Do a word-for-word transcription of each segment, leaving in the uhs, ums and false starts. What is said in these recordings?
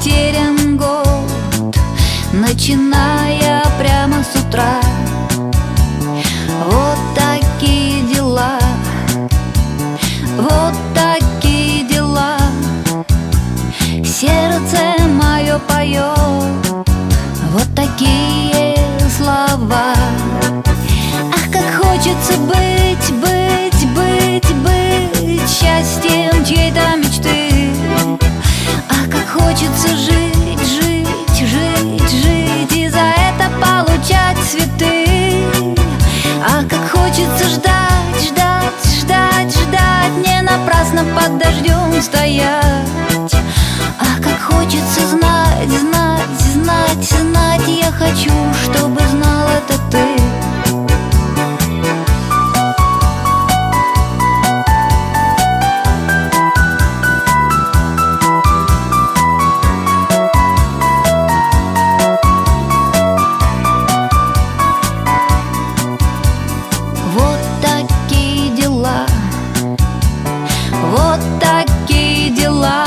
потерян год, начиная прямо с утра. Вот такие дела, вот такие дела. Сердце мое поет вот такие слова. Ах, как хочется быть, быть, быть, быть счастьем чьей-то мечты. Ах, как хочется жить, жить, жить, жить и за это получать цветы. Ах, как хочется ждать, ждать, ждать, ждать, не напрасно под дождем стоять. Ах, как хочется знать, знать, знать, знать, я хочу, чтобы знал это ты. Вот такие дела, вот такие дела.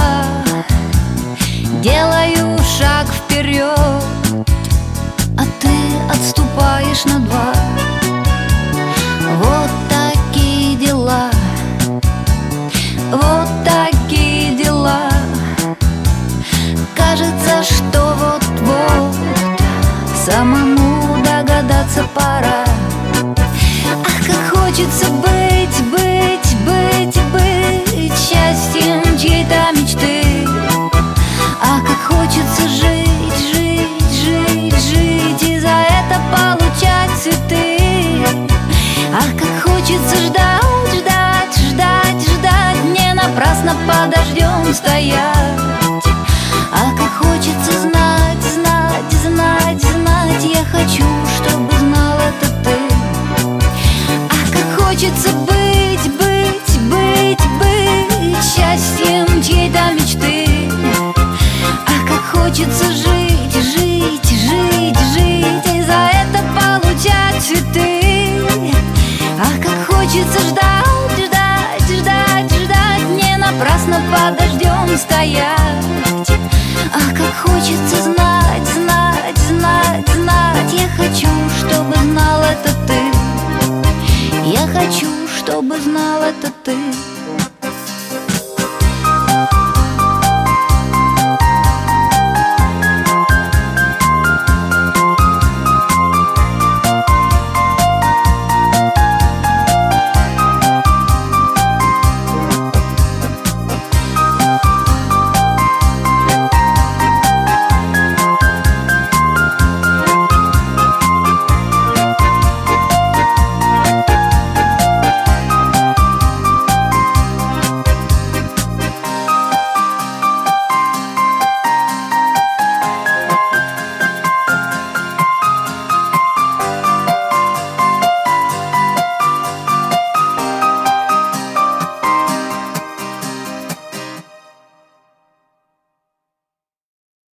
Делаю шаг вперед, а ты отступаешь на два. Вот такие дела, вот такие дела. Кажется, что вот-вот самому догадаться пора. Ах, как хочется быть, быть, быть, быть счастьем чьей-то мечты. Ах, как хочется жить, жить, жить, жить и за это получать цветы. Ах, как хочется ждать, ждать, ждать, ждать, не напрасно под дождем стоять. Ах, как хочется знать, знать, знать, знать, я хочу, чтобы знал это ты. Ах, как хочется быть, быть, быть, быть счастьем чьей-то мечты. Хочется жить, жить, жить, жить и за это получать цветы. Ах, как хочется ждать, ждать, ждать, ждать, не напрасно под дождем стоять. Ах, как хочется знать, знать, знать, знать, я хочу, чтобы знал это ты. Я хочу, чтобы знал это ты.